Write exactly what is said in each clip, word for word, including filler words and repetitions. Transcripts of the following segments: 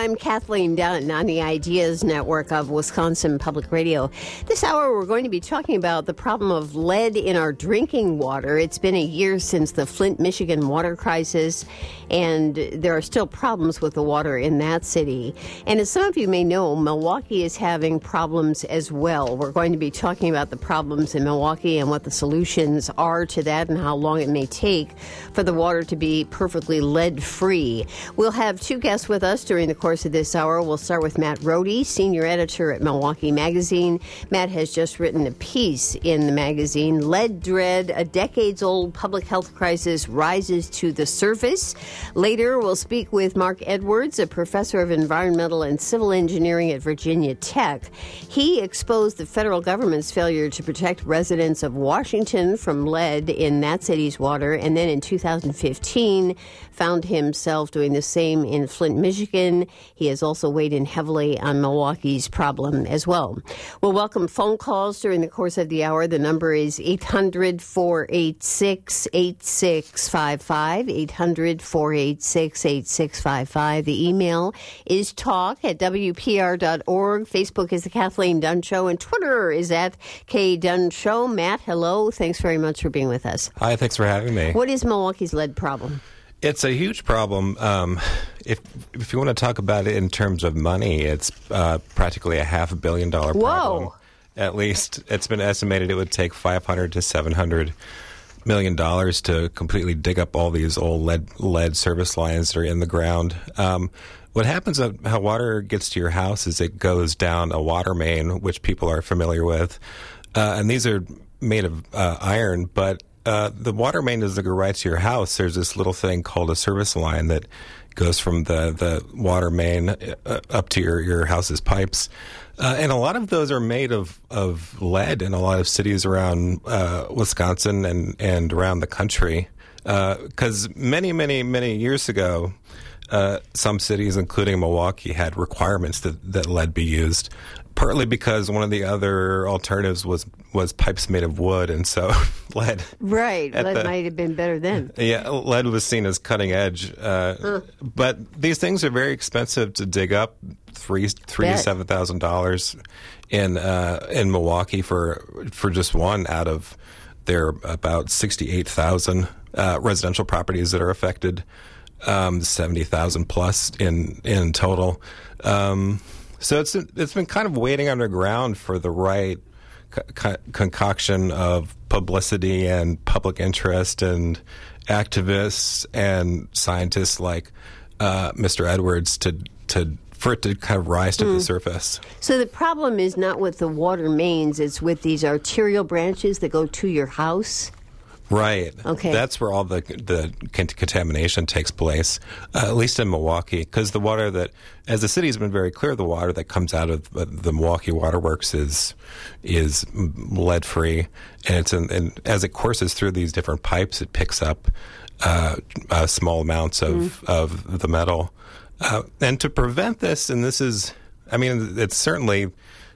I'm Kathleen Dunn on the Ideas Network of Wisconsin Public Radio. This hour, we're going to be talking about the problem of lead in our drinking water. It's been a year since the Flint, Michigan water crisis, and there are still problems with the water in that city. And as some of you may know, Milwaukee is having problems as well. We're going to be talking about the problems in Milwaukee and what the solutions are to that and how long it may take for the water to be perfectly lead-free. We'll have two guests with us during the course of this hour. We'll start with Matt Rohde, senior editor at Milwaukee Magazine. Matt has just written a piece in the magazine, Lead Dread, a decades-old public health crisis rises to the surface. Later, we'll speak with Mark Edwards, a professor of environmental and civil engineering at Virginia Tech. He exposed the federal government's failure to protect residents of Washington from lead in that city's water, and then in two thousand fifteen, found himself doing the same in Flint, Michigan. He has also weighed in heavily on Milwaukee's problem as well. We'll welcome phone calls during the course of the hour. The number is eight hundred, four eight six, eight six five five, eight hundred, four eight six, eight six five five. The email is talk at W P R dot org. Facebook is The Kathleen Dunn Show, and Twitter is at K Dunn Show. Matt, hello. Thanks very much for being with us. Hi, thanks for having me. What is Milwaukee's lead problem? It's a huge problem. Um, if if you want to talk about it in terms of money, it's uh, practically a half a billion dollar problem. Whoa. At least it's been estimated it would take five hundred to seven hundred million dollars to completely dig up all these old lead lead service lines that are in the ground. Um, what happens, uh, how water gets to your house is it goes down a water main, which people are familiar with, uh, and these are made of uh, iron, but Uh, the water main doesn't go right to your house. There's this little thing called a service line that goes from the, the water main uh, up to your, your house's pipes. Uh, and a lot of those are made of, of lead in a lot of cities around uh, Wisconsin and, and around the country. Because uh, many, many, many years ago, uh, some cities, including Milwaukee, had requirements that, that lead be used. Partly because one of the other alternatives was, was pipes made of wood, and so lead. Right, lead the, might have been better then. Yeah, lead was seen as cutting edge. Uh, huh. But these things are very expensive to dig up, three three to seven thousand dollars in uh, in Milwaukee for for just one out of their about sixty eight thousand uh, residential properties that are affected, um, seventy thousand plus in in total. Um, So it's it's been kind of waiting underground for the right co- concoction of publicity and public interest and activists and scientists like uh, Mister Edwards to to for it to kind of rise to mm. the surface. So the problem is not with the water mains; it's with these arterial branches that go to your house. Right. Okay. That's where all the the contamination takes place, uh, at least in Milwaukee, because the water that, as the city has been very clear, the water that comes out of the Milwaukee Waterworks is is lead free, and it's in, and as it courses through these different pipes, it picks up uh, uh, small amounts of mm. of the metal, uh, and to prevent this, and this is, I mean, it's certainly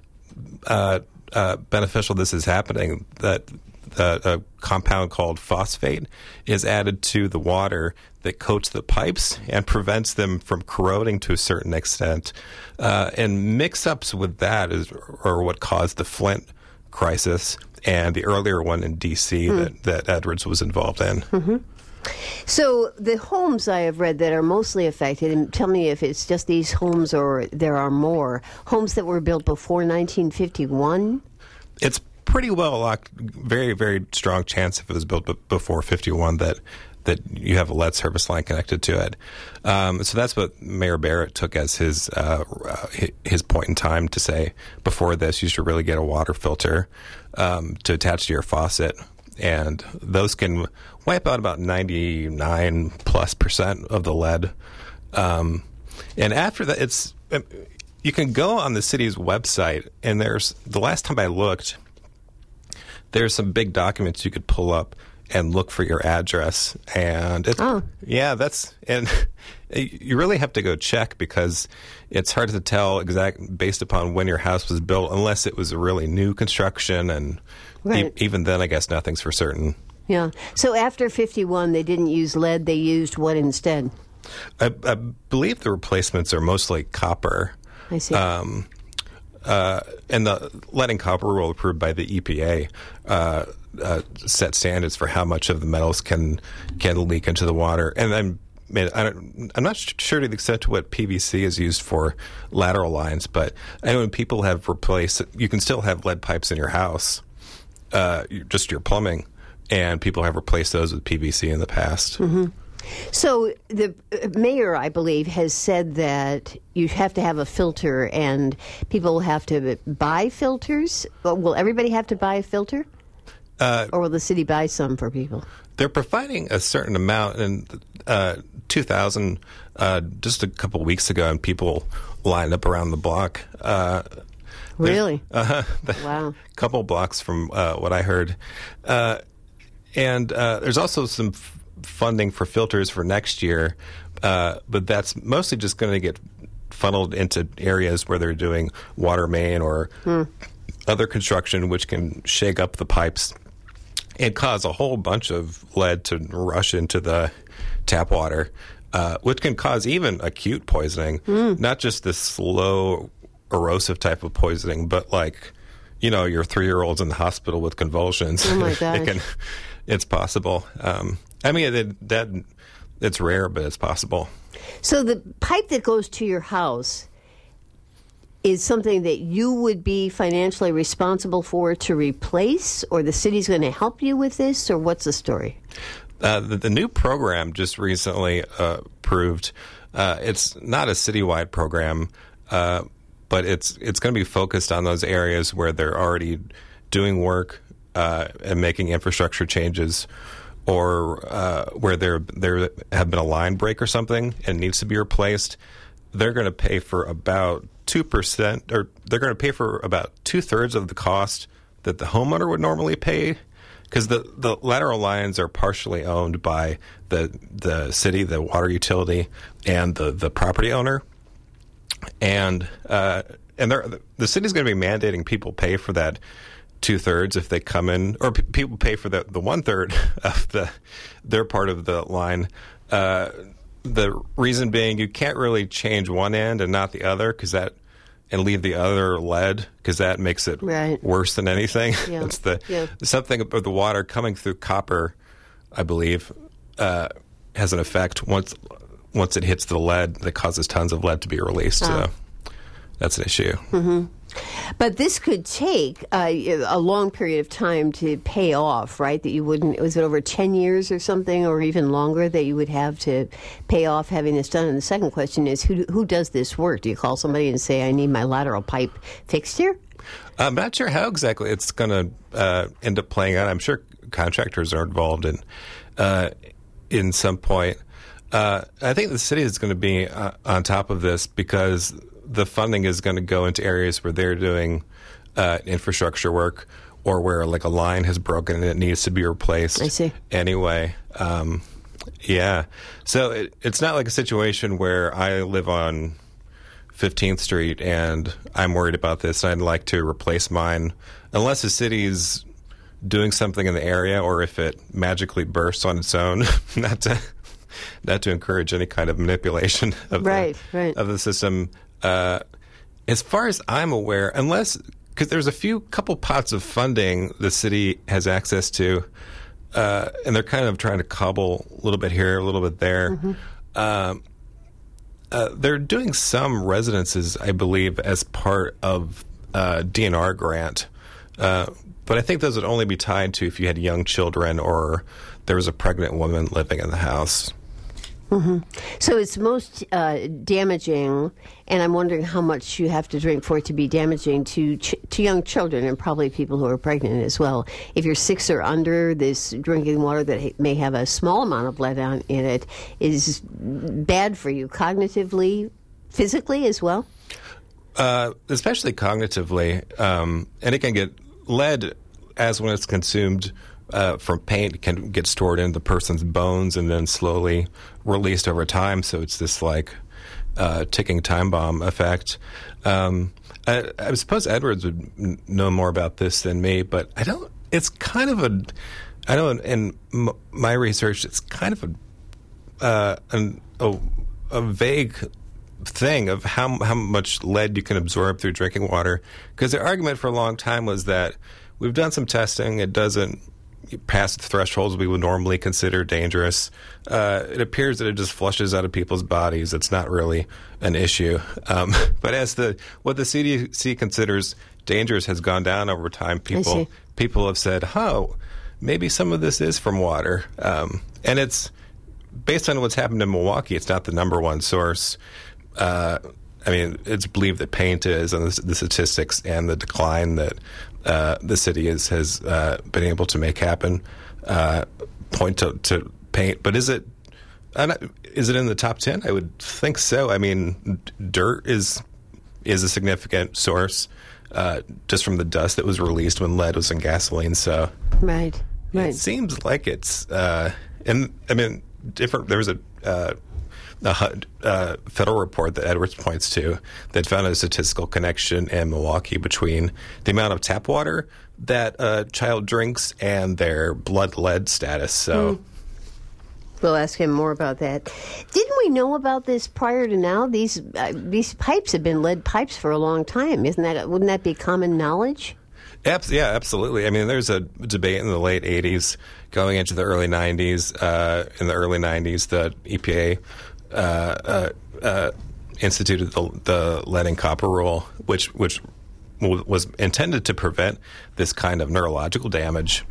uh, uh, beneficial. This is happening that. Uh, a compound called phosphate is added to the water that coats the pipes and prevents them from corroding to a certain extent. Uh, and mix-ups with that is are what caused the Flint crisis and the earlier one in D C hmm. that, that Edwards was involved in. Mm-hmm. So the homes I have read that are mostly affected, and tell me if it's just these homes or there are more, homes that were built before nineteen fifty-one? It's pretty well locked, very, very strong chance if it was built b- before fifty-one that that you have a lead service line connected to it. Um, so that's what Mayor Barrett took as his uh, his point in time to say, before this, you should really get a water filter um, to attach to your faucet. And those can wipe out about ninety-nine plus percent of the lead. Um, and after that, it's you can go on the city's website, and there's, the last time I looked, there's some big documents you could pull up and look for your address. And it's, oh. yeah, that's, and you really have to go check because it's hard to tell exact based upon when your house was built, unless it was a really new construction. And right. e- even then, I guess nothing's for certain. Yeah. So after fifty-one, they didn't use lead. They used what instead? I, I believe the replacements are mostly copper. I see. Um, uh, and the lead and copper rule approved by the E P A uh, uh, set standards for how much of the metals can can leak into the water. And I'm I don't, I'm not sure to the extent to what P V C is used for lateral lines, but I know when people have replaced, you can still have lead pipes in your house, uh, just your plumbing, and people have replaced those with P V C in the past. Mm-hmm. So the mayor, I believe, has said that you have to have a filter and people have to buy filters. Will everybody have to buy a filter? Uh, or will the city buy some for people? They're providing a certain amount. In uh, two thousand, uh, just a couple of weeks ago, and people lined up around the block. Uh, really? Uh, wow. A couple blocks from uh, what I heard. Uh, and uh, there's also some f- funding for filters for next year, uh, but that's mostly just going to get funneled into areas where they're doing water main or hmm. other construction, which can shake up the pipes and cause a whole bunch of lead to rush into the tap water, uh, which can cause even acute poisoning, mm. not just this slow, erosive type of poisoning, but like, you know, your three-year-old's in the hospital with convulsions. Oh, my gosh. it can, it's possible. Um, I mean, it, that it's rare, but it's possible. So the pipe that goes to your house is something that you would be financially responsible for to replace, or the city's going to help you with this, or what's the story? Uh, the, the new program just recently uh, approved. Uh, it's not a citywide program, uh, but it's it's going to be focused on those areas where they're already doing work uh, and making infrastructure changes, or uh, where there there have been a line break or something and needs to be replaced. They're going to pay for about two percent, or they're going to pay for about two thirds of the cost that the homeowner would normally pay, because the, the lateral lines are partially owned by the the city, the water utility, and the, the property owner, and uh, and the city's going to be mandating people pay for that two thirds if they come in, or p- people pay for the the one third of the their part of the line. Uh, the reason being, you can't really change one end and not the other, because that and leave the other lead, because that makes it right. worse than anything. Yeah. It's the yeah. something about the water coming through copper, I believe, uh, has an effect once once it hits the lead that causes tons of lead to be released. Ah. So that's an issue. Mm-hmm. But this could take uh, a long period of time to pay off, right? That you wouldn't, was it over ten years or something, or even longer, that you would have to pay off having this done? And the second question is, who who does this work? Do you call somebody and say, I need my lateral pipe fixed here? I'm not sure how exactly it's going to uh, end up playing out. I'm sure contractors are involved in, uh, in some point. Uh, I think the city is going to be uh, on top of this, because the funding is going to go into areas where they're doing uh, infrastructure work, or where like a line has broken and it needs to be replaced. I see. Anyway, um, yeah. So it, it's not like a situation where I live on fifteenth Street and I'm worried about this and I'd like to replace mine, unless the city's doing something in the area, or if it magically bursts on its own. not to not to encourage any kind of manipulation of right, the right. of the system. Uh, as far as I'm aware, unless, because there's a few couple pots of funding the city has access to, uh, and they're kind of trying to cobble a little bit here, a little bit there. Mm-hmm. Um, uh, they're doing some residences, I believe, as part of uh, D N R grant, uh, but I think those would only be tied to if you had young children or there was a pregnant woman living in the house. Mm-hmm. So it's most uh, damaging, and I'm wondering how much you have to drink for it to be damaging to ch- to young children, and probably people who are pregnant as well. If you're six or under, this drinking water that ha- may have a small amount of lead on, in it is bad for you cognitively, physically as well? Uh, especially cognitively. Um, and it can get lead, as when it's consumed Uh, from paint, can get stored in the person's bones and then slowly released over time. So it's this like uh, ticking time bomb effect. Um, I, I suppose Edwards would n- know more about this than me, but I don't. It's kind of a. I know in, in m- my research, it's kind of a uh, an, a, a vague thing of how how much lead you can absorb through drinking water. Because the argument for a long time was that we've done some testing, it doesn't pass the thresholds we would normally consider dangerous. Uh, it appears that it just flushes out of people's bodies. It's not really an issue. Um, but as the what the C D C considers dangerous has gone down over time, people people have said, "Oh, maybe some of this is from water." Um, and it's based on what's happened in Milwaukee. It's not the number one source. Uh, I mean, it's believed that paint is, and the, the statistics and the decline that uh, the city is, has uh, been able to make happen uh, point to, to paint. But is it I'm not, is it in the top ten? I would think so. I mean, dirt is is a significant source uh, just from the dust that was released when lead was in gasoline. So right, right. It seems like it's uh, and I mean different. There was a uh, a H U D uh, federal report that Edwards points to that found a statistical connection in Milwaukee between the amount of tap water that a child drinks and their blood lead status. So. Mm. We'll ask him more about that. Didn't we know about this prior to now? These uh, these pipes have been lead pipes for a long time. Isn't that? Wouldn't that be common knowledge? Abs- yeah, absolutely. I mean, there's a debate in the late eighties going into the early nineties. Uh, in the early nineties, the E P A uh, uh, uh, instituted the, the lead and copper rule, which which w- was intended to prevent this kind of neurological damage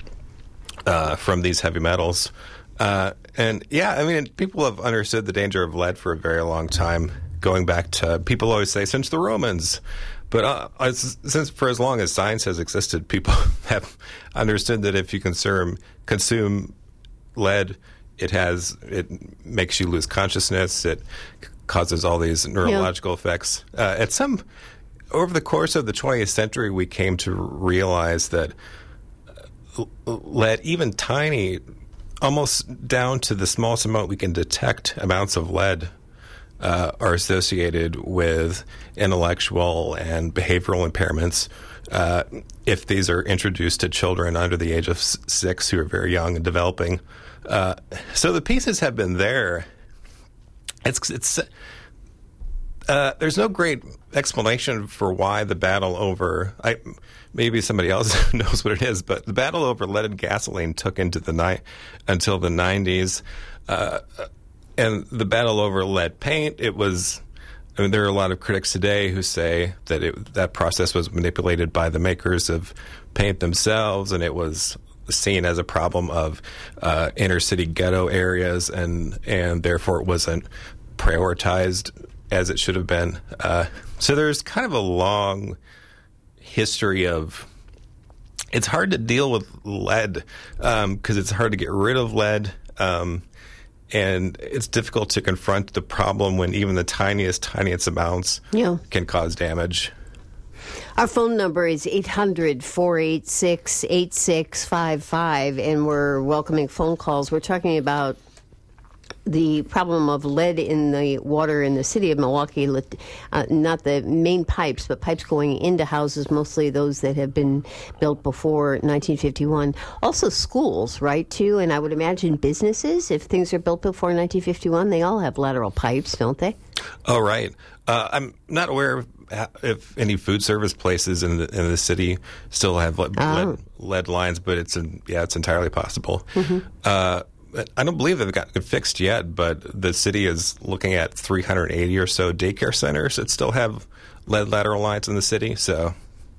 uh, from these heavy metals. Uh, and yeah, I mean, people have understood the danger of lead for a very long time, going back to, people always say, since the Romans. But uh, as, since for as long as science has existed, people have understood that if you consume consume lead, it has it makes you lose consciousness. It causes all these neurological yeah. effects. Uh, at some over the course of the twentieth century, we came to realize that lead, even tiny, almost down to the smallest amount we can detect amounts of lead, uh, are associated with intellectual and behavioral impairments uh, if these are introduced to children under the age of six who are very young and developing. Uh, so the pieces have been there. It's it's uh, there's no great explanation for why the battle over I. Maybe somebody else knows what it is, but the battle over lead and gasoline took into the night until the nineties, uh, and the battle over lead paint. It was. I mean, there are a lot of critics today who say that it, that process was manipulated by the makers of paint themselves, and it was seen as a problem of uh, inner city ghetto areas, and and therefore it wasn't prioritized as it should have been. Uh, so there's kind of a long history of it's hard to deal with lead because um, it's hard to get rid of lead um, and it's difficult to confront the problem when even the tiniest tiniest amounts yeah. can cause damage. Our phone number is eight hundred, four eight six, eight six five five, and we're welcoming phone calls. We're talking about the problem of lead in the water in the city of Milwaukee, uh, not the main pipes, but pipes going into houses, mostly those that have been built before nineteen fifty-one. Also schools, right, too? And I would imagine businesses, if things are built before nineteen fifty-one, they all have lateral pipes, don't they? Oh, right. Uh, I'm not aware of if any food service places in the in the city still have lead, oh. lead, lead lines, but it's in, yeah, it's entirely possible. Mm-hmm. Uh, I don't believe they've gotten it fixed yet, but the city is looking at three hundred eighty or so daycare centers that still have lead lateral lines in the city. So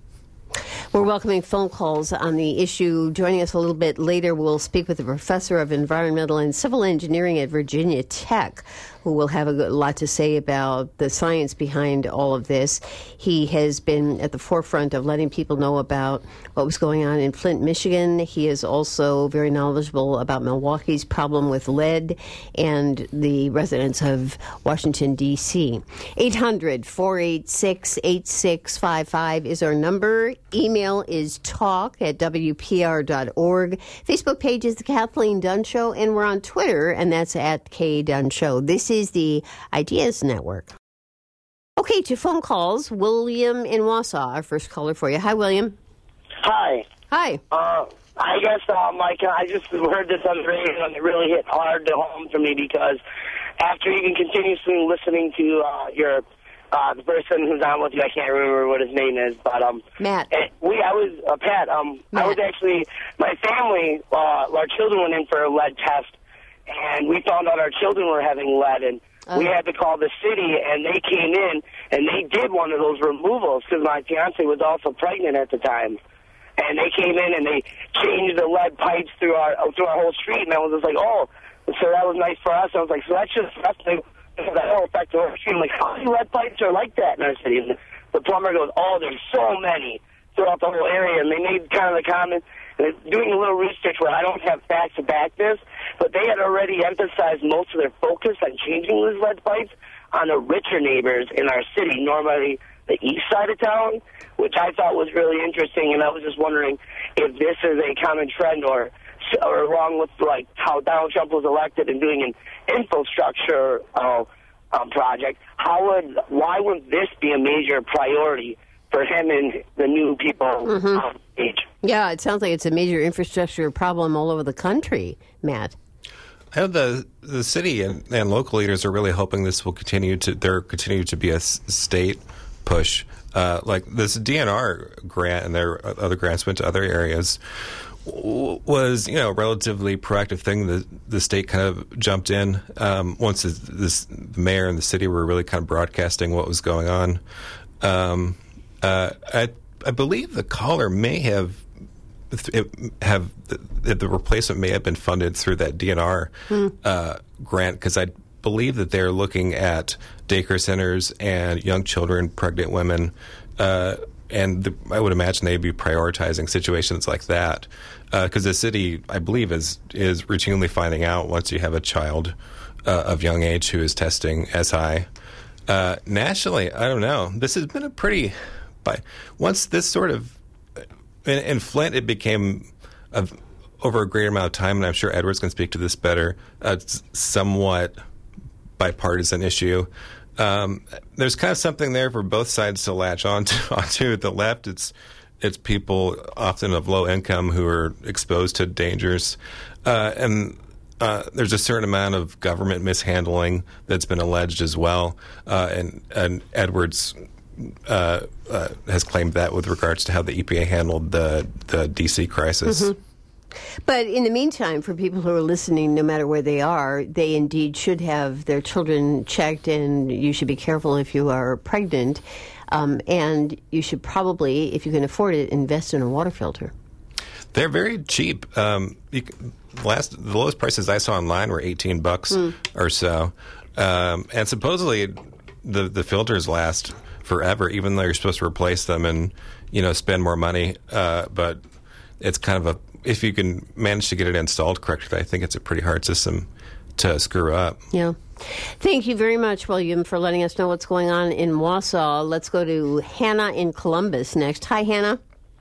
we're welcoming phone calls on the issue. Joining us a little bit later, we'll speak with the professor of environmental and civil engineering at Virginia Tech, who will have a lot to say about the science behind all of this. He has been at the forefront of letting people know about what was going on in Flint, Michigan. He is also very knowledgeable about Milwaukee's problem with lead and the residents of Washington, D C eight hundred, four eight six, eight six five five is our number. Email is talk at w p r dot org. Facebook page is The Kathleen Dunn Show, and we're on Twitter, and that's at K Dunn Show. This is the Ideas Network. Okay, to phone calls. William in Wausau, our first caller for you. Hi, William. Hi. Hi. Uh, I guess, um, like, I just heard this on the radio, and it really hit hard to home for me because after even continuously listening to uh, your uh, the person who's on with you, I can't remember what his name is, but um, Matt. We, I was uh, Pat. Um, Matt. I was actually my family. Uh, our children went in for a lead test, and we found out our children were having lead, and oh. we had to call the city, and they came in and they did one of those removals because my fiance was also pregnant at the time. And they came in and they changed the lead pipes through our through our whole street, and I was just like, oh, so that was nice for us. I was like, so that's just nothing. That whole effect of our street. I'm like, how many lead pipes are like that in our city? And the plumber goes, oh, there's so many throughout the whole area. And they made kind of the comment, and doing a little research where I don't have facts to back this, but they had already emphasized most of their focus on changing those lead pipes on the richer neighbors in our city, normally the east side of town, which I thought was really interesting, and I was just wondering if this is a common trend or, or along with like how Donald Trump was elected and doing an infrastructure uh, um, project, how would why would this be a major priority for him and the new people mm-hmm. on stage? Yeah, it sounds like it's a major infrastructure problem all over the country, Matt. I know the the city and, and local leaders are really hoping this will continue to there continue to be a s- state push. Uh, like this D N R grant and their other grants went to other areas w- was, you know, a relatively proactive thing. The the state kind of jumped in um, once this, this the mayor and the city were really kind of broadcasting what was going on. Um, uh, I I believe the caller may have it, have the, the replacement may have been funded through that D N R hmm. uh, grant because I believe that they're looking at daycare centers and young children, pregnant women, uh, and the, I would imagine they'd be prioritizing situations like that because uh, the city, I believe, is is routinely finding out once you have a child uh, of young age who is testing as high. Uh, nationally, I don't know. This has been a pretty, by once this sort of in, in Flint, it became a, over a greater amount of time, and I'm sure Edward's can speak to this better. Uh, somewhat bipartisan issue. Um, there's kind of something there for both sides to latch onto. onto. At the left, it's it's people often of low income who are exposed to dangers, uh, and uh, there's a certain amount of government mishandling that's been alleged as well. Uh, and, and Edwards uh, uh, has claimed that with regards to how the E P A handled the the D C crisis. Mm-hmm. But in the meantime, for people who are listening, no matter where they are, they indeed should have their children checked, and you should be careful if you are pregnant. Um, and you should probably, if you can afford it, invest in a water filter. They're very cheap. Um, you can, last the lowest prices I saw online were eighteen bucks mm. or so, um, and supposedly the the filters last forever, even though you're supposed to replace them and you know spend more money. Uh, but it's kind of a if you can manage to get it installed correctly, I think it's a pretty hard system to screw up. Yeah. Thank you very much, William, for letting us know what's going on in Wausau. Let's go to Hannah in Columbus next. Hi, Hannah.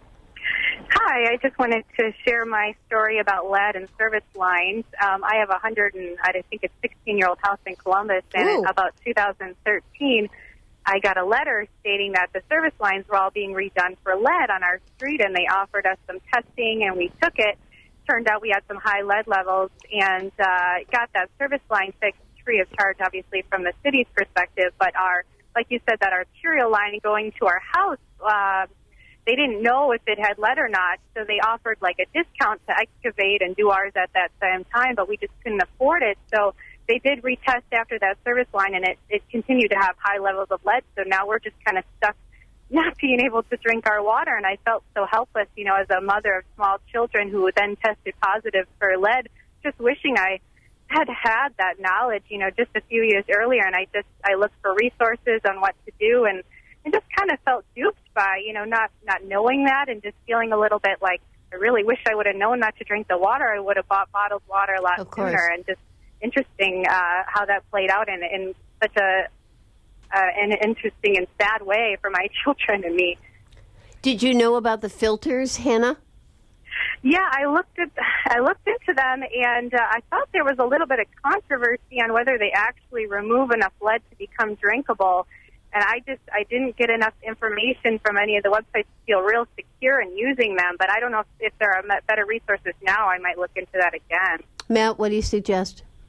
Hi. I just wanted to share my story about lead and service lines. Um, I have a hundred and I think it's sixteen-year-old house in Columbus, and Ooh. in about two thousand thirteen, I got a letter stating that the service lines were all being redone for lead on our street, and they offered us some testing, and we took it. Turned out we had some high lead levels, and uh, got that service line fixed free of charge, obviously, from the city's perspective. But our, like you said, that arterial line going to our house, uh, they didn't know if it had lead or not, so they offered like a discount to excavate and do ours at that same time, but we just couldn't afford it. So they did retest after that service line, and it, it continued to have high levels of lead. So now we're just kind of stuck not being able to drink our water. And I felt so helpless, you know, as a mother of small children who then tested positive for lead, just wishing I had had that knowledge, you know, just a few years earlier. And I just, I looked for resources on what to do, and I just kind of felt duped by, you know, not, not knowing that, and just feeling a little bit like, I really wish I would have known not to drink the water. I would have bought bottled water a lot sooner. And just interesting uh, how that played out in, in such a uh, an interesting and sad way for my children and me. Did you know about the filters, Hannah? Yeah, I looked at I looked into them, and uh, I thought there was a little bit of controversy on whether they actually remove enough lead to become drinkable. And I just I didn't get enough information from any of the websites to feel real secure in using them. But I don't know if, if there are better resources now. I might look into that again. Matt, what do you suggest?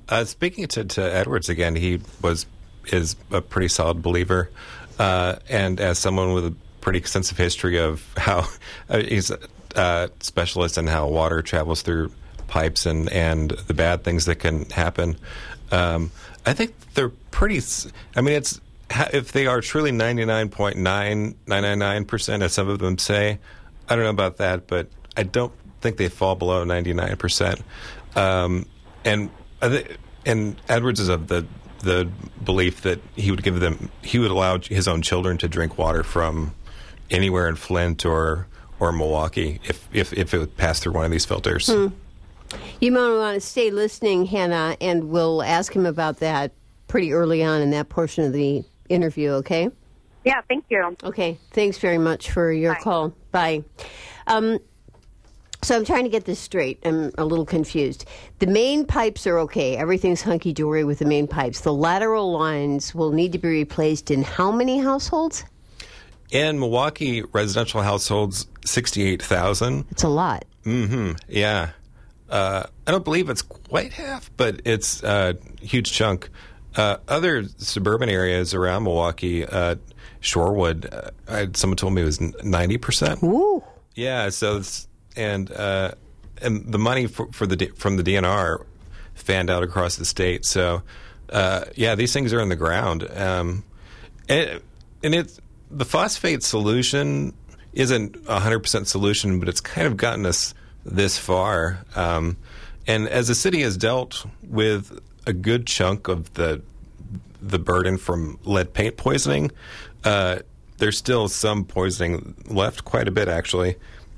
Uh, speaking to, to Edwards again, he was is a pretty solid believer, uh, and as someone with a pretty extensive history of how uh, he's a uh, specialist in how water travels through pipes and, and the bad things that can happen. Um, I think they're pretty. I mean, it's if they are truly ninety-nine point nine nine nine nine percent, as some of them say. I don't know about that, but I don't think they fall below ninety-nine percent. Um, and and Edwards is of the the belief that he would give them, he would allow his own children to drink water from anywhere in Flint or or Milwaukee if if, if it would pass through one of these filters. Hmm. You might want to stay listening, Hannah, and we'll ask him about that pretty early on in that portion of the interview, okay? Yeah, thank you. Okay, thanks very much for your Bye. call. Bye. Um, so I'm trying to get this straight. I'm a little confused. The main pipes are okay. Everything's hunky-dory with the main pipes. The lateral lines will need to be replaced in how many households? In Milwaukee, residential households, sixty-eight thousand. It's a lot. Mm-hmm, yeah. Uh, I don't believe it's quite half, but it's a huge chunk. Uh, other suburban areas around Milwaukee, uh, Shorewood, uh, I, someone told me it was ninety percent. Ooh. Yeah, so it's, and uh, and the money for, for the from the D N R fanned out across the state. So uh, yeah, these things are in the ground, um, and and it's the phosphate solution isn't a hundred percent solution, but it's kind of gotten us this far. Um, and as the city has dealt with a good chunk of the the burden from lead paint poisoning, uh, there's still some poisoning left, quite a bit actually.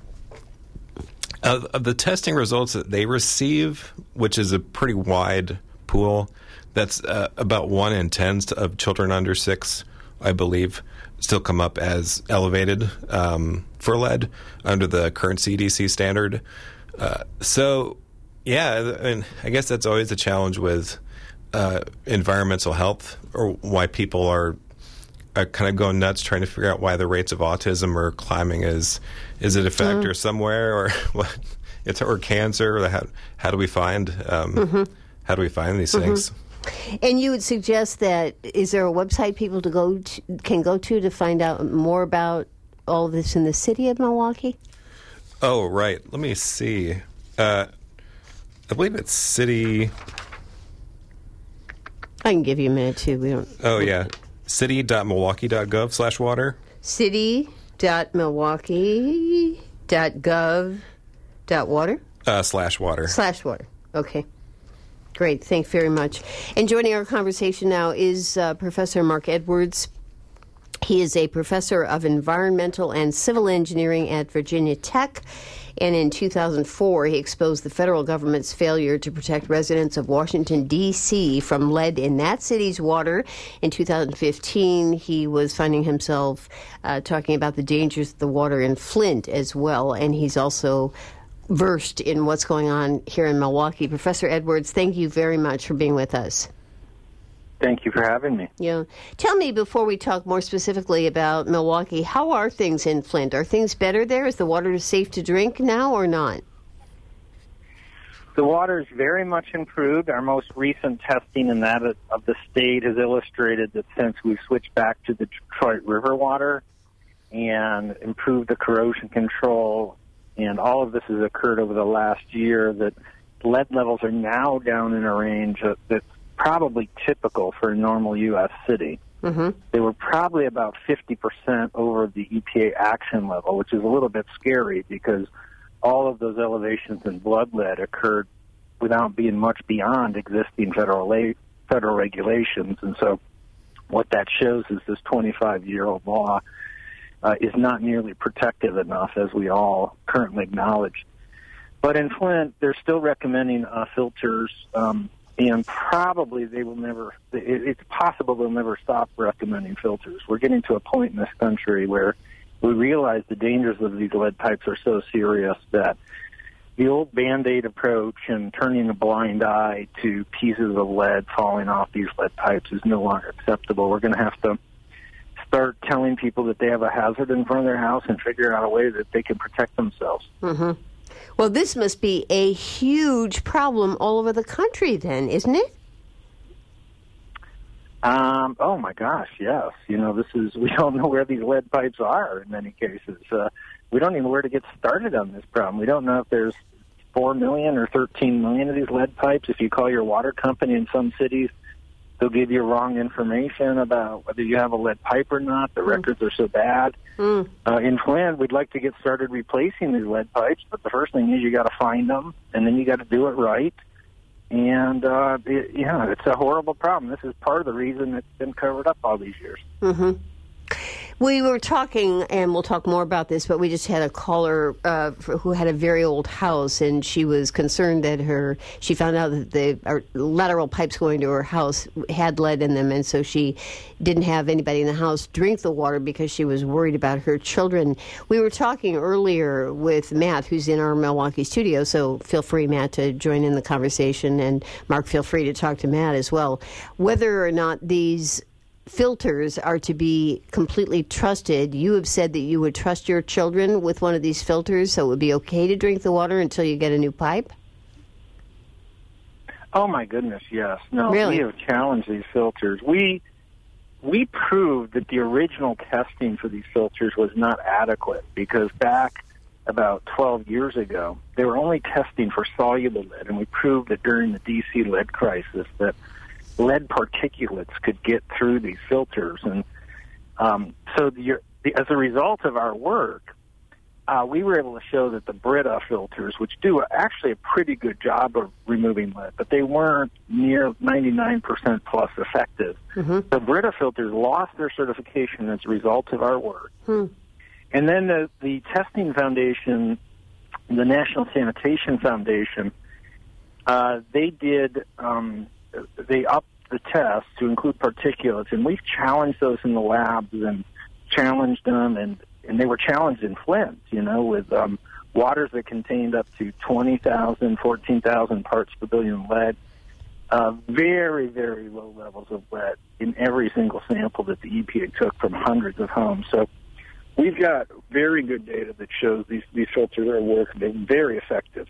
Uh, of the testing results that they receive, which is a pretty wide pool, that's uh, about one in ten of children under six, I believe, still come up as elevated um, for lead under the current C D C standard. Uh, so, yeah, I mean, I guess that's always a challenge with uh, environmental health, or why people are, are kind of going nuts trying to figure out why the rates of autism are climbing. Is is it a factor mm. somewhere, or what? It's or cancer? Or how how do we find um, mm-hmm. how do we find these mm-hmm. things? And you would suggest that, is there a website people to go to, can go to to find out more about all of this in the city of Milwaukee? Oh, right. Let me see. Uh, I believe it's city. I can give you a minute, too. We don't. Oh, yeah. city dot milwaukee dot gov slash water. city dot milwaukee dot gov dot water? Uh, slash water. Slash water. Okay. Great. Thanks very much. And joining our conversation now is uh, Professor Mark Edwards. He is a professor of environmental and civil engineering at Virginia Tech. And in two thousand four, he exposed the federal government's failure to protect residents of Washington, D C from lead in that city's water. In two thousand fifteen, he was finding himself uh, talking about the dangers of the water in Flint as well. And he's also versed in what's going on here in Milwaukee. Professor Edwards, thank you very much for being with us. Thank you for having me. Yeah. Tell me, before we talk more specifically about Milwaukee, how are things in Flint? Are things better there? Is the water safe to drink now or not? The water is very much improved. Our most recent testing in that of the state has illustrated that since we've switched back to the Detroit River water and improved the corrosion control, and all of this has occurred over the last year, that lead levels are now down in a range that's probably typical for a normal U S city. Mm-hmm. They were probably about fifty percent over the E P A action level, which is a little bit scary because all of those elevations in blood lead occurred without being much beyond existing federal la- federal regulations. And so what that shows is this twenty-five-year-old law Uh, is not nearly protective enough, as we all currently acknowledge. But in Flint, they're still recommending uh, filters, um, and probably they will never, it, it's possible they'll never stop recommending filters. We're getting to a point in this country where we realize the dangers of these lead pipes are so serious that the old Band-Aid approach and turning a blind eye to pieces of lead falling off these lead pipes is no longer acceptable. We're going to have to start telling people that they have a hazard in front of their house and figure out a way that they can protect themselves. Mm-hmm. Well, this must be a huge problem all over the country then, isn't it? Um, oh my gosh, yes. You know, this is, we don't know where these lead pipes are in many cases. Uh, we don't even know where to get started on this problem. We don't know if there's four million or thirteen million of these lead pipes. If you call your water company in some cities, they'll give you wrong information about whether you have a lead pipe or not. The mm. records are so bad. Mm. Uh, in Flint, we'd like to get started replacing these lead pipes, but the first thing is you got to find them, and then you got to do it right. And, uh, it, yeah, it's a horrible problem. This is part of the reason it's been covered up all these years. Mm-hmm. We were talking, and we'll talk more about this, but we just had a caller uh, who had a very old house, and she was concerned that her, she found out that the uh, lateral pipes going to her house had lead in them, and so she didn't have anybody in the house drink the water because she was worried about her children. We were talking earlier with Matt, who's in our Milwaukee studio, so feel free, Matt, to join in the conversation, and Mark, feel free to talk to Matt as well, whether or not these filters are to be completely trusted. You have said that you would trust your children with one of these filters, so it would be okay to drink the water until you get a new pipe? Oh, my goodness, yes. No, really? We have challenged these filters. We we proved that the original testing for these filters was not adequate because back about twelve years ago, they were only testing for soluble lead, and we proved that during the D C lead crisis that lead particulates could get through these filters. And um, so the, the, as a result of our work, uh, we were able to show that the Brita filters, which do actually a pretty good job of removing lead, but they weren't near ninety-nine percent plus effective. Mm-hmm. The Brita filters lost their certification as a result of our work. Hmm. And then the, the testing foundation, the National Sanitation Foundation, uh, they did... Um, they upped the test to include particulates, and we've challenged those in the labs and challenged them, and, and they were challenged in Flint, you know, with um, waters that contained up to twenty thousand, fourteen thousand parts per billion lead, uh, very, very low levels of lead in every single sample that the E P A took from hundreds of homes. So we've got very good data that shows these, these filters are working. They're very effective.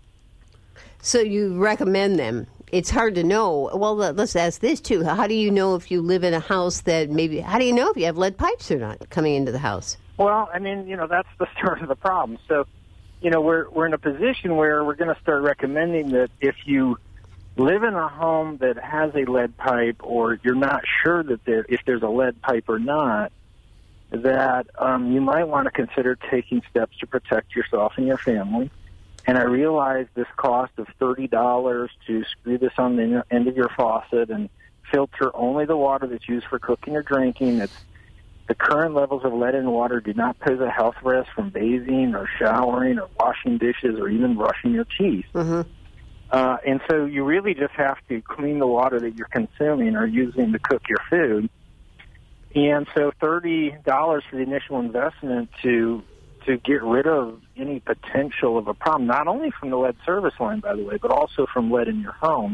So you recommend them? It's hard to know. Well, let's ask this, too. How do you know if you live in a house that maybe... How do you know if you have lead pipes or not coming into the house? Well, I mean, you know, that's the start of the problem. So, you know, we're we're in a position where we're going to start recommending that if you live in a home that has a lead pipe or you're not sure that there, if there's a lead pipe or not, that um, you might want to consider taking steps to protect yourself and your family. And I realize this cost of thirty dollars to screw this on the end of your faucet and filter only the water that's used for cooking or drinking. It's, the current levels of lead in water do not pose a health risk from bathing or showering or washing dishes or even brushing your teeth. Mm-hmm. Uh, and so you really just have to clean the water that you're consuming or using to cook your food. And so thirty dollars for the initial investment to to get rid of any potential of a problem, not only from the lead service line, by the way, but also from lead in your home.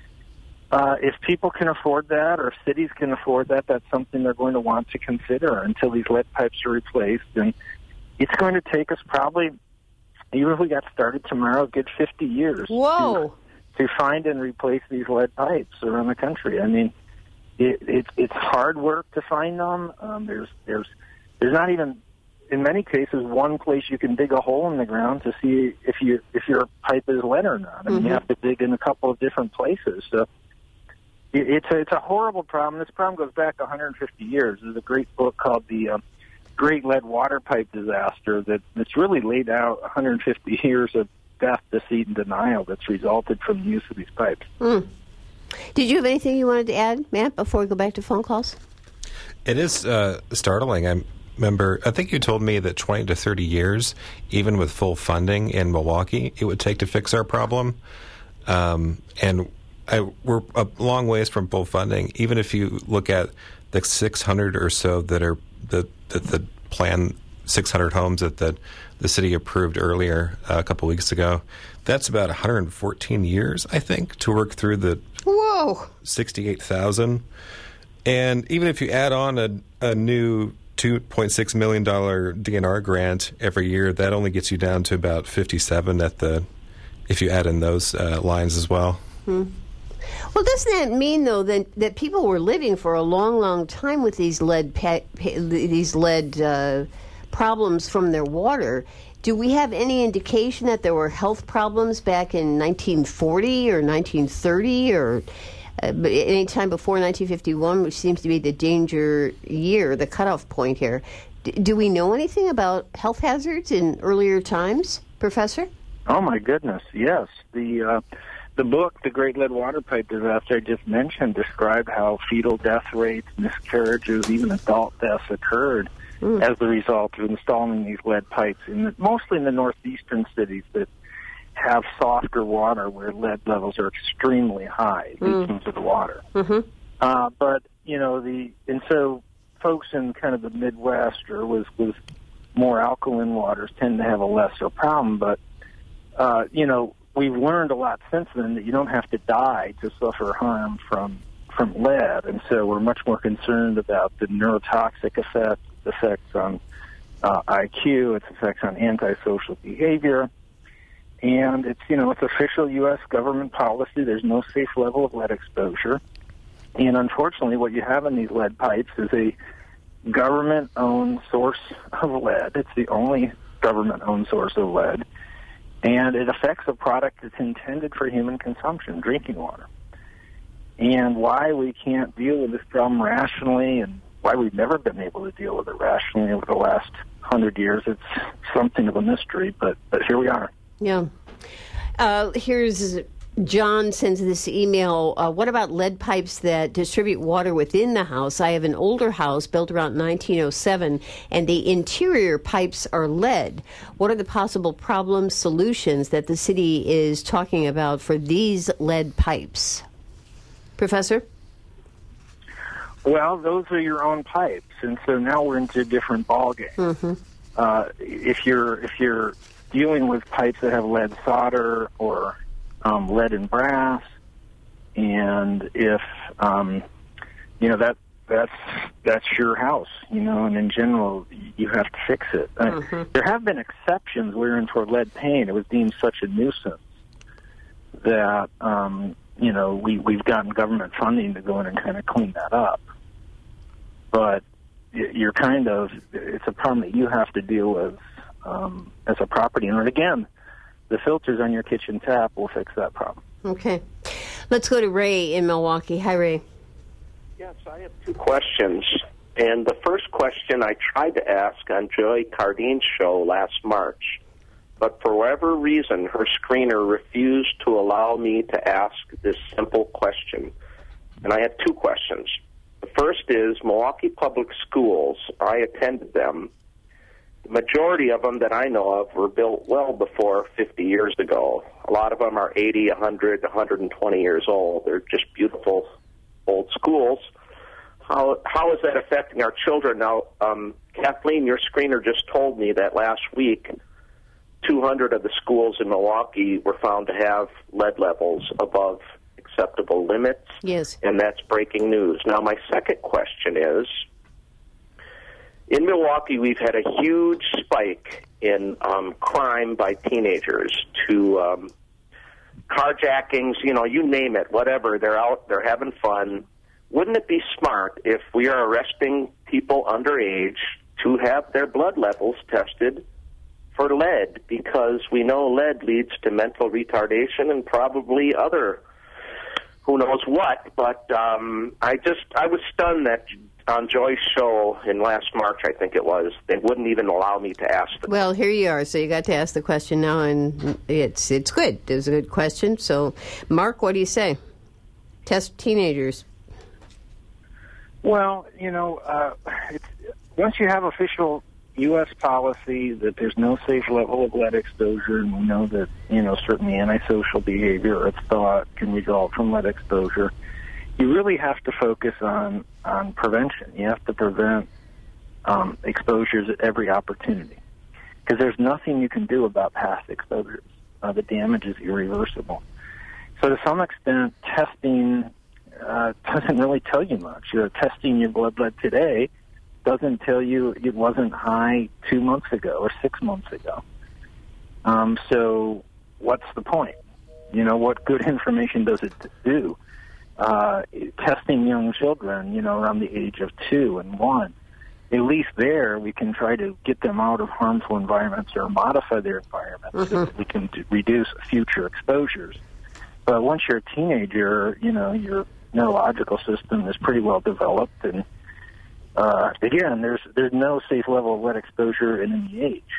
Uh, if people can afford that or if cities can afford that, that's something they're going to want to consider until these lead pipes are replaced. And it's going to take us probably, even if we got started tomorrow, a good fifty years Whoa. To, to find and replace these lead pipes around the country. I mean, it, it, it's hard work to find them. Um, there's, there's, there's not even... in many cases, one place you can dig a hole in the ground to see if you if your pipe is lead or not. I mean, mm-hmm. you have to dig in a couple of different places. So it, it's a, it's a horrible problem. This problem goes back one hundred fifty years. There's a great book called The um, Great Lead Water Pipe Disaster that, that's really laid out one hundred fifty years of death, deceit, and denial that's resulted from the use of these pipes. Mm. Did you have anything you wanted to add, Matt, before we go back to phone calls? It is uh, startling. I'm Remember, I think you told me that twenty to thirty years, even with full funding in Milwaukee, it would take to fix our problem. Um, and I, we're a long ways from full funding. Even if you look at the six hundred or so that are the, the, the plan, six hundred homes that the, the city approved earlier uh, a couple weeks ago, that's about one hundred fourteen years, I think, to work through the Whoa. sixty-eight thousand. And even if you add on a, a new two point six million dollars D N R grant every year, that only gets you down to about fifty-seven at the, if you add in those uh, lines as well. Hmm. Well, doesn't that mean, though, that, that people were living for a long, long time with these lead pa- pa- these lead uh, problems from their water? Do we have any indication that there were health problems back in nineteen forty or nineteen thirty or uh, any time before nineteen fifty-one, which seems to be the danger year, the cutoff point here? D- do we know anything about health hazards in earlier times, Professor? Oh, my goodness, yes. The uh, the book, The Great Lead Water Pipe Disaster, I just mentioned, described how fetal death rates, miscarriages, even adult deaths occurred mm. as the result of installing these lead pipes, in the, mostly in the northeastern cities that have softer water where lead levels are extremely high leaching mm. to the water. Mm-hmm. Uh, but, you know, the and so folks in kind of the Midwest or with, with more alkaline waters tend to have a lesser problem, but Uh, you know, we've learned a lot since then that you don't have to die to suffer harm from from lead, and so we're much more concerned about the neurotoxic effects, effects on uh, I Q, its effects on antisocial behavior, and it's, you know, it's official U S government policy. There's no safe level of lead exposure, and unfortunately, what you have in these lead pipes is a government-owned source of lead. It's the only government-owned source of lead. And it affects a product that's intended for human consumption, drinking water. And why we can't deal with this problem rationally and why we've never been able to deal with it rationally over the last hundred years, it's something of a mystery, but, but here we are. Yeah. Uh, here's John sends this email. Uh, what about lead pipes that distribute water within the house? I have an older house built around nineteen oh seven, and the interior pipes are lead. What are the possible problem solutions that the city is talking about for these lead pipes? Professor? Well, those are your own pipes, and so now we're into a different ballgame. Mm-hmm. Uh, if you're if you're dealing with pipes that have lead solder or Um, lead and brass, and if um, you know that that's that's your house, you know, and in general you have to fix it. Mm-hmm. Uh, there have been exceptions wherein for lead paint it was deemed such a nuisance that um, you know we we've gotten government funding to go in and kind of clean that up. But you're kind of it's a problem that you have to deal with um, as a property owner. And again, the filters on your kitchen tap will fix that problem. Okay. Let's go to Ray in Milwaukee. Hi, Ray. Yes, I have two questions. And the first question I tried to ask on Joy Cardine's show last March, but for whatever reason, her screener refused to allow me to ask this simple question. And I have two questions. The first is Milwaukee Public Schools. I attended them. The majority of them that I know of were built well before fifty years ago. A lot of them are eighty, one hundred, one hundred twenty years old. They're just beautiful old schools. How how is that affecting our children? Now, um, Kathleen, your screener just told me that last week two hundred of the schools in Milwaukee were found to have lead levels above acceptable limits. Yes. And that's breaking news. Now, my second question is, in Milwaukee, we've had a huge spike in um, crime by teenagers to um, carjackings, you know, you name it, whatever. They're out, they're having fun. Wouldn't it be smart if we are arresting people underage to have their blood levels tested for lead? Because we know lead leads to mental retardation and probably other who knows what. But um, I just, I was stunned that on Joy's show in last March, I think it was, they wouldn't even allow me to ask the Well, here you are. So you got to ask the question now, and it's it's good. It was a good question. So, Mark, what do you say? Test teenagers. Well, you know, uh, it's, once you have official U S policy that there's no safe level of lead exposure, and we know that, you know, certainly antisocial behavior or thought can result from lead exposure, you really have to focus on, on prevention. You have to prevent um, exposures at every opportunity, because there's nothing you can do about past exposures. Uh, the damage is irreversible. So to some extent, testing uh, doesn't really tell you much. You know, testing your blood lead today doesn't tell you it wasn't high two months ago or six months ago. Um, so what's the point? You know, what good information does it do? Uh, testing young children, you know, around the age of two and one. At least there, we can try to get them out of harmful environments or modify their environments mm-hmm. so that we can d- reduce future exposures. But once you're a teenager, you know, your neurological system is pretty well developed. And, uh, again, there's there's no safe level of lead exposure in any age.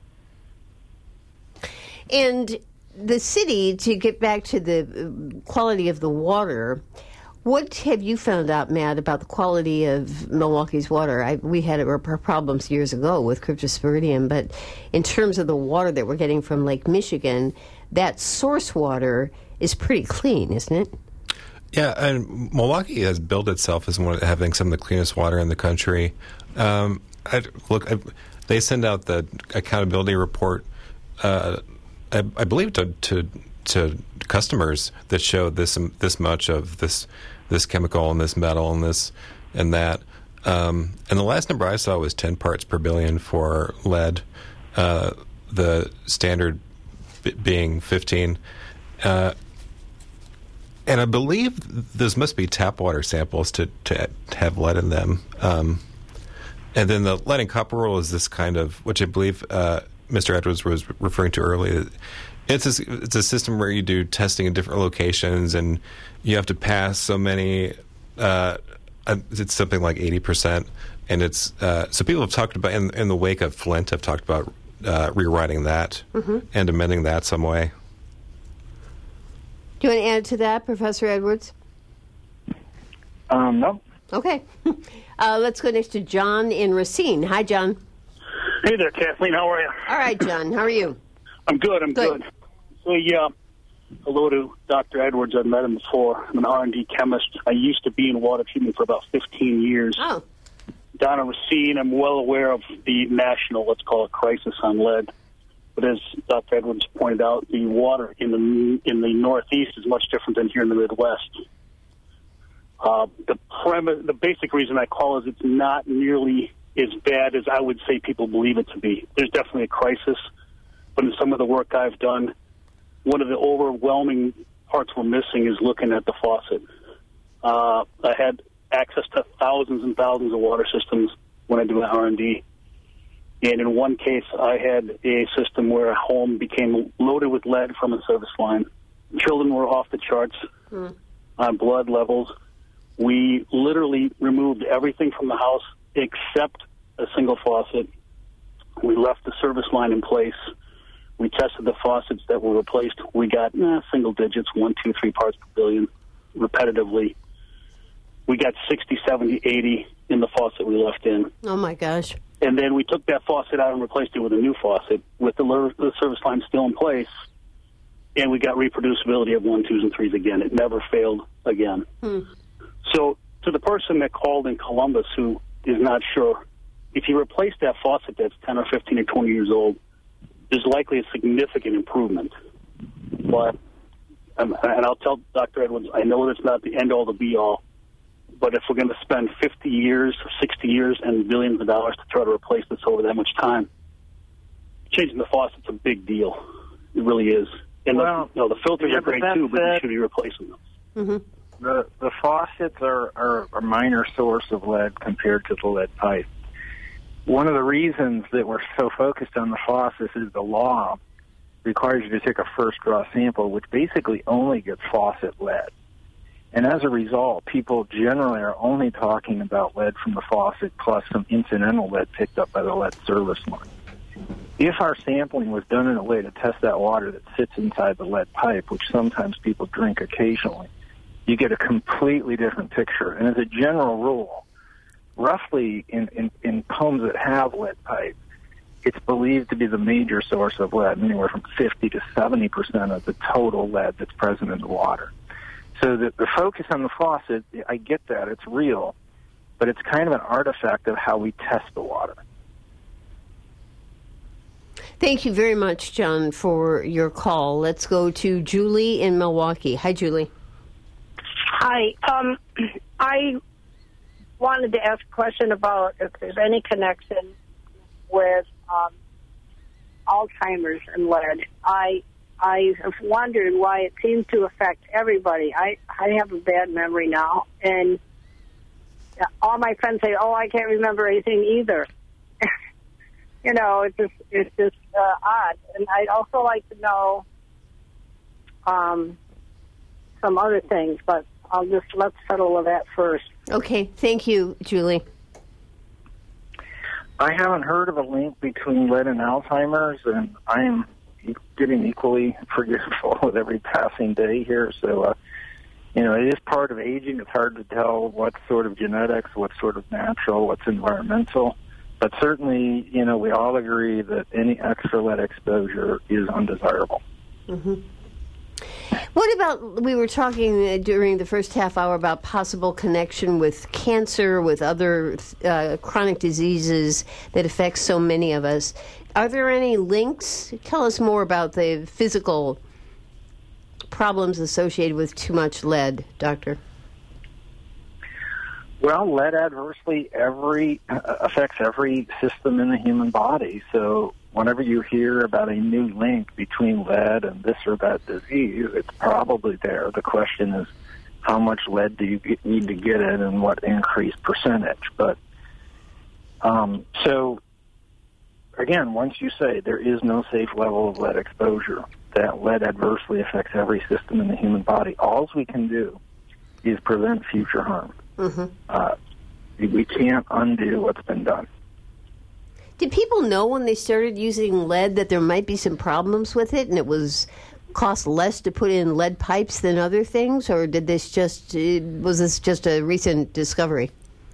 And the city, to get back to the quality of the water, what have you found out, Matt, about the quality of Milwaukee's water? I, we had our problems years ago with cryptosporidium, but in terms of the water that we're getting from Lake Michigan, that source water is pretty clean, isn't it? Yeah, and Milwaukee has billed itself as one of having some of the cleanest water in the country. Um, I, look, I, they send out the accountability report, uh, I, I believe, to, to to customers that show this this much of this this chemical and this metal and this and that. Um, and the last number I saw was ten parts per billion for lead. Uh, the standard b- being fifteen. Uh, and I believe those must be tap water samples to, to have lead in them. Um, and then the lead and copper rule is this kind of, which I believe uh, Mister Edwards was referring to earlier. It's a, it's a system where you do testing in different locations, and you have to pass so many. Uh, it's something like eighty percent, and it's uh, so people have talked about in, in the wake of Flint. Have talked about uh, rewriting that mm-hmm. and amending that some way. Do you want to add to that, Professor Edwards? Um, no. Okay. Uh, let's go next to John in Racine. Hi, John. Hey there, Kathleen. How are you? All right, John. How are you? I'm good. I'm good. good. So, yeah, hello to Doctor Edwards. I've met him before. I'm an R and D chemist. I used to be in water treatment for about fifteen years. Oh. Down in Racine, I'm well aware of the national, let's call it, crisis on lead. But as Doctor Edwards pointed out, the water in the in the Northeast is much different than here in the Midwest. Uh, the premise, the basic reason I call is it's not nearly as bad as I would say people believe it to be. There's definitely a crisis, but in some of the work I've done, one of the overwhelming parts we're missing is looking at the faucet. Uh, I had access to thousands and thousands of water systems when I do my R and D. And in one case, I had a system where a home became loaded with lead from a service line. Children were off the charts mm. on blood levels. We literally removed everything from the house except a single faucet. We left the service line in place. We tested the faucets that were replaced. We got eh, single digits, one, two, three parts per billion, repetitively. We got sixty, seventy, eighty in the faucet we left in. Oh, my gosh. And then we took that faucet out and replaced it with a new faucet with the, the service line still in place, and we got reproducibility of one, twos, and threes again. It never failed again. Hmm. So to the person that called in Columbus who is not sure, if you replace that faucet that's ten or fifteen or twenty years old, there's likely a significant improvement. But, um, and I'll tell Doctor Edwards, I know that's not the end-all, the be-all, but if we're going to spend fifty years, sixty years, and billions of dollars to try to replace this over that much time, changing the faucet's a big deal. It really is. And well, the, you know, the filters yeah, are great too, but you should be replacing them. Mm-hmm. The, the faucets are, are a minor source of lead compared to the lead pipe. One of the reasons that we're so focused on the faucets is the law requires you to take a first draw sample, which basically only gets faucet lead. And as a result, people generally are only talking about lead from the faucet plus some incidental lead picked up by the lead service line. If our sampling was done in a way to test that water that sits inside the lead pipe, which sometimes people drink occasionally, you get a completely different picture. And as a general rule, roughly in, in, in homes that have lead pipe, it's believed to be the major source of lead, anywhere from fifty to seventy percent of the total lead that's present in the water. So the, the focus on the faucet, I get that, it's real, but it's kind of an artifact of how we test the water. Thank you very much, John, for your call. Let's go to Julie in Milwaukee. Hi, Julie. Hi. Um, I wanted to ask a question about if there's any connection with um, Alzheimer's and lead. I I have wondered why it seems to affect everybody. I, I have a bad memory now, and all my friends say, oh, I can't remember anything either. You know, it's just, it's just uh, odd. And I'd also like to know um, some other things, but I'll just, let's settle with that first. Okay, thank you, Julie. I haven't heard of a link between lead and Alzheimer's, and I am getting equally forgetful with every passing day here. So, uh, you know, it is part of aging. It's hard to tell what's sort of genetics, what's sort of natural, what's environmental. But certainly, you know, we all agree that any extra lead exposure is undesirable. Mm-hmm. What about, we were talking uh, during the first half hour about possible connection with cancer, with other uh, chronic diseases that affect so many of us. Are there any links? Tell us more about the physical problems associated with too much lead, Doctor. Well, lead adversely every uh, affects every system in the human body. So whenever you hear about a new link between lead and this or that disease, it's probably there. The question is, how much lead do you get, need to get in and what increased percentage? But um, so, again, once you say there is no safe level of lead exposure, that lead adversely affects every system in the human body, all we can do is prevent future harm. Mm-hmm. Uh, we can't undo what's been done. Did people know when they started using lead that there might be some problems with it, and it was cost less to put in lead pipes than other things, or did this just was this just a recent discovery?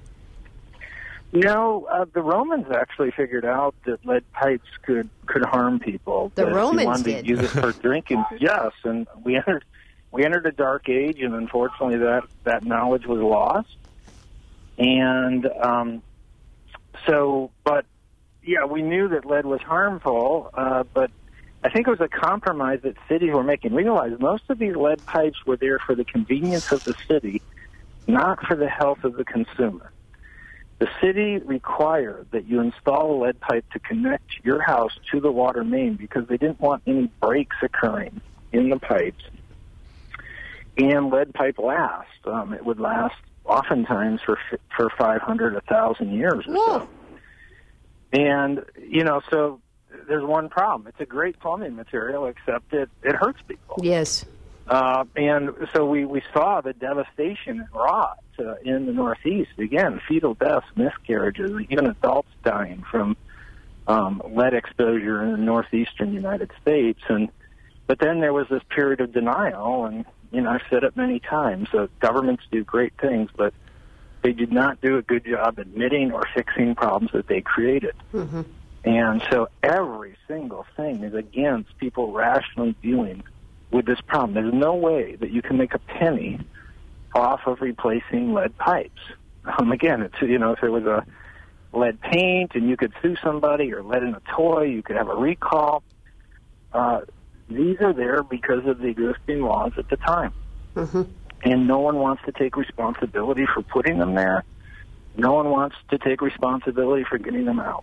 No, uh, the Romans actually figured out that lead pipes could, could harm people. The that Romans you wanted did. to use it for drinking. Yes, and we entered we entered a dark age, and unfortunately, that that knowledge was lost. And um, so, but. Yeah, we knew that lead was harmful, uh, but I think it was a compromise that cities were making. We realized most of these lead pipes were there for the convenience of the city, not for the health of the consumer. The city required that you install a lead pipe to connect your house to the water main because they didn't want any breaks occurring in the pipes. And lead pipe lasts. Um, it would last oftentimes for for five hundred, one thousand years or Whoa. so. And, you know, so there's one problem. It's a great plumbing material, except it, it hurts people. Yes. Uh, and so we, we saw the devastation it wrought uh, in the Northeast. Again, fetal deaths, miscarriages, even adults dying from um, lead exposure in the northeastern United States. And but then there was this period of denial, and, you know, I've said it many times, so governments do great things, but they did not do a good job admitting or fixing problems that they created. Mm-hmm. And so every single thing is against people rationally dealing with this problem. There's no way that you can make a penny off of replacing lead pipes. Um, again, it's, you know, if there was a lead paint and you could sue somebody, or lead in a toy, you could have a recall. Uh, these are there because of the existing laws at the time. Mm-hmm. And no one wants to take responsibility for putting them there. No one wants to take responsibility for getting them out.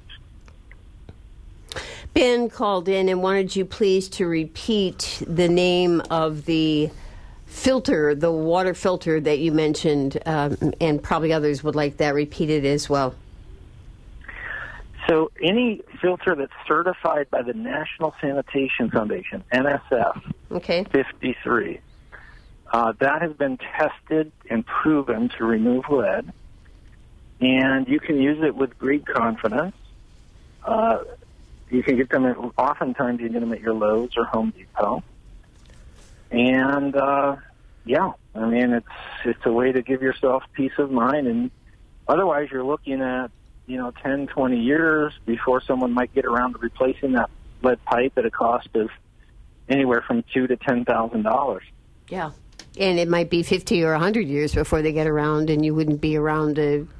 Ben called in and wanted you please to repeat the name of the filter, the water filter that you mentioned, um, and probably others would like that repeated as well. So any filter that's certified by the National Sanitation Foundation, N S F, okay. fifty-three, Uh, that has been tested and proven to remove lead, and you can use it with great confidence. Uh, you can get them, at, oftentimes you get them at your Lowe's or Home Depot. And, uh, yeah, I mean, it's it's a way to give yourself peace of mind, and otherwise you're looking at, you know, ten, twenty years before someone might get around to replacing that lead pipe at a cost of anywhere from two to ten thousand dollars. Yeah. And it might be fifty or one hundred years before they get around, and you wouldn't be around to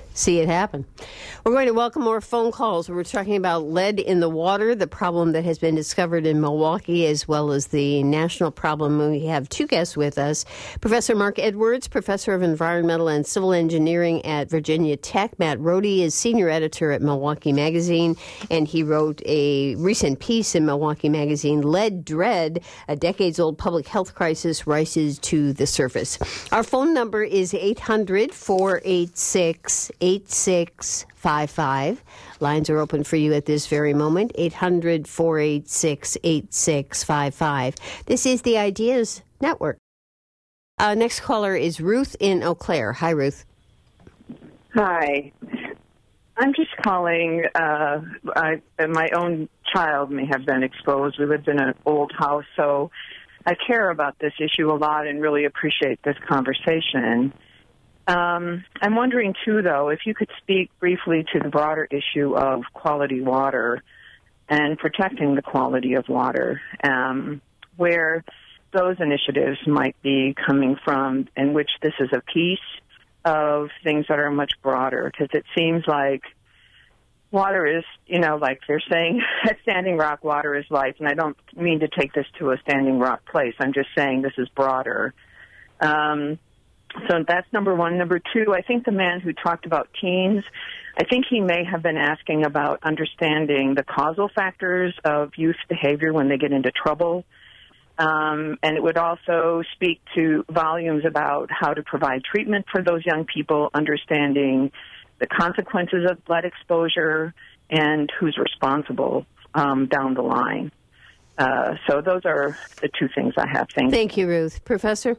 see it happen. We're going to welcome more phone calls. We're talking about lead in the water, the problem that has been discovered in Milwaukee, as well as the national problem. We have two guests with us. Professor Mark Edwards, Professor of Environmental and Civil Engineering at Virginia Tech. Matt Rohde is Senior Editor at Milwaukee Magazine, and he wrote a recent piece in Milwaukee Magazine, Lead Dread, a decades-old public health crisis rises to the surface. Our phone number is eight hundred, four eight six, eight six five five. Lines are open for you at this very moment, eight hundred, four eight six, eight six five five. This is the Ideas Network. Uh, next caller is Ruth in Eau Claire. Hi, Ruth. Hi. I'm just calling. Uh, I, my own child may have been exposed. We lived in an old house, so I care about this issue a lot and really appreciate this conversation. Um, I'm wondering, too, though, if you could speak briefly to the broader issue of quality water and protecting the quality of water, um, where those initiatives might be coming from, in which this is a piece of things that are much broader, because it seems like water is, you know, like they're saying, Standing Rock water is life, and I don't mean to take this to a Standing Rock place. I'm just saying this is broader. Um So that's number one. Number two, I think the man who talked about teens, I think he may have been asking about understanding the causal factors of youth behavior when they get into trouble. Um, and it would also speak to volumes about how to provide treatment for those young people, understanding the consequences of lead exposure and who's responsible um, down the line. Uh, so those are the two things I have. Thank, Thank you, Ruth. Professor?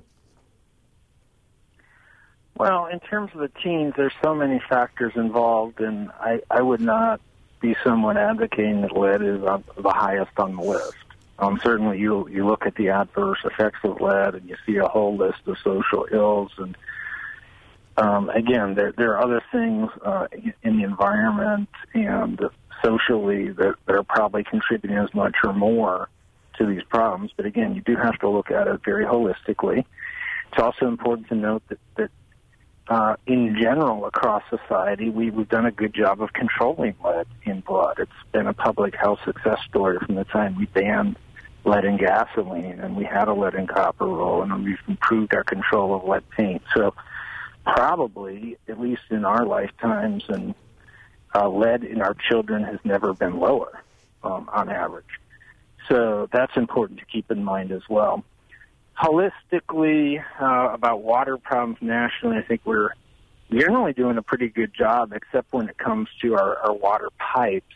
Well, in terms of the teens, there's so many factors involved, and I, I would not be someone advocating that lead is on the highest on the list. Um, certainly, you you look at the adverse effects of lead, and you see a whole list of social ills. And um, again, there there are other things uh, in the environment and socially that, that are probably contributing as much or more to these problems. But again, you do have to look at it very holistically. It's also important to note that that Uh, in general, across society, we, we've done a good job of controlling lead in blood. It's been a public health success story from the time we banned lead in gasoline, and we had a lead and copper rule, and we've improved our control of lead paint. So probably, at least in our lifetimes, and uh, lead in our children has never been lower um, on average. So that's important to keep in mind as well. Holistically, uh, about water problems nationally, I think we're generally doing a pretty good job, except when it comes to our, our water pipes.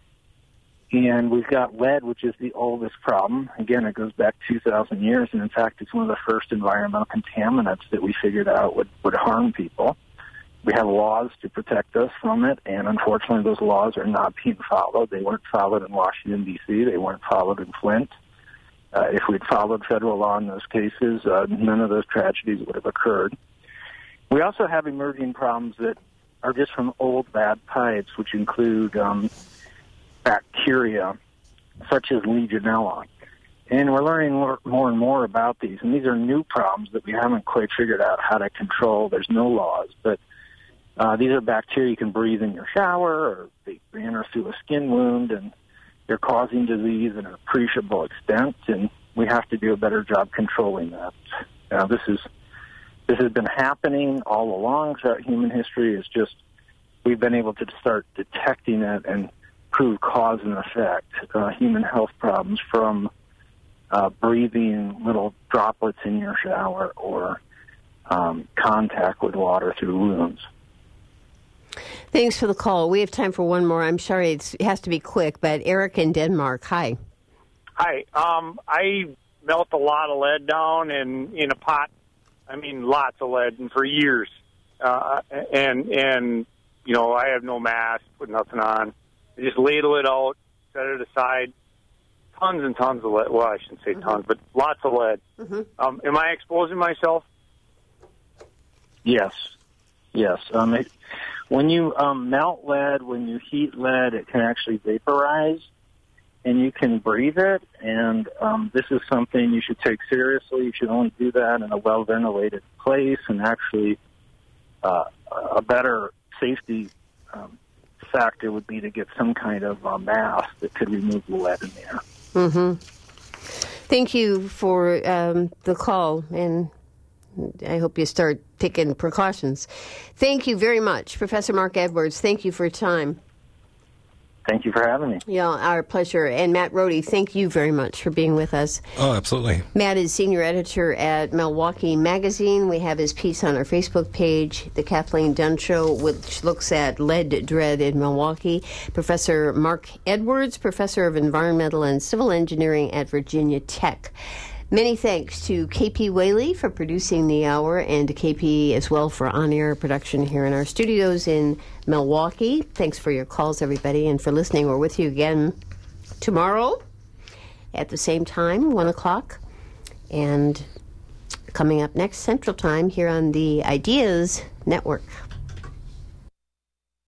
And we've got lead, which is the oldest problem. Again, it goes back two thousand years, and in fact, it's one of the first environmental contaminants that we figured out would, would harm people. We have laws to protect us from it, and unfortunately, those laws are not being followed. They weren't followed in Washington, D C They weren't followed in Flint. Uh, if we'd followed federal law in those cases, uh, none of those tragedies would have occurred. We also have emerging problems that are just from old bad pipes, which include um, bacteria such as Legionella. And we're learning more, more and more about these. And these are new problems that we haven't quite figured out how to control. There's no laws. But uh, these are bacteria you can breathe in your shower, or they enter through a skin wound, and they're causing disease in an appreciable extent, and we have to do a better job controlling that. Now, this is this has been happening all along throughout human history. It's just we've been able to start detecting it and prove cause and effect, uh, human health problems from uh, breathing little droplets in your shower or um, contact with water through wounds. Thanks for the call. We have time for one more. I'm sorry, it's, it has to be quick, but Eric in Denmark, hi. Hi. Um, I melt a lot of lead down in, in a pot. I mean, lots of lead, and for years. Uh, and, and you know, I have no mask, put nothing on. I just ladle it out, set it aside. Tons and tons of lead. Well, I shouldn't say tons, but lots of lead. Mm-hmm. Um, am I exposing myself? Yes. Yes. Um, it, when you um, melt lead, when you heat lead, it can actually vaporize, and you can breathe it. And um, this is something you should take seriously. You should only do that in a well-ventilated place, and actually uh, a better safety um, factor would be to get some kind of uh, mask that could remove the lead in there. Mm-hmm. Thank you for um, the call, and I hope you start taking precautions. Thank you very much, Professor Mark Edwards. Thank you for your time. Thank you for having me. Yeah, our pleasure. And Matt Rohde, thank you very much for being with us. Oh, absolutely. Matt is senior editor at Milwaukee Magazine. We have his piece on our Facebook page, The Kathleen Dunn Show, which looks at lead dread in Milwaukee. Professor Mark Edwards, professor of environmental and civil engineering at Virginia Tech. Many thanks to K P Whaley for producing the hour, and to K P as well for on-air production here in our studios in Milwaukee. Thanks for your calls, everybody, and for listening. We're with you again tomorrow at the same time, one o'clock. And coming up next, Central Time, here on the Ideas Network.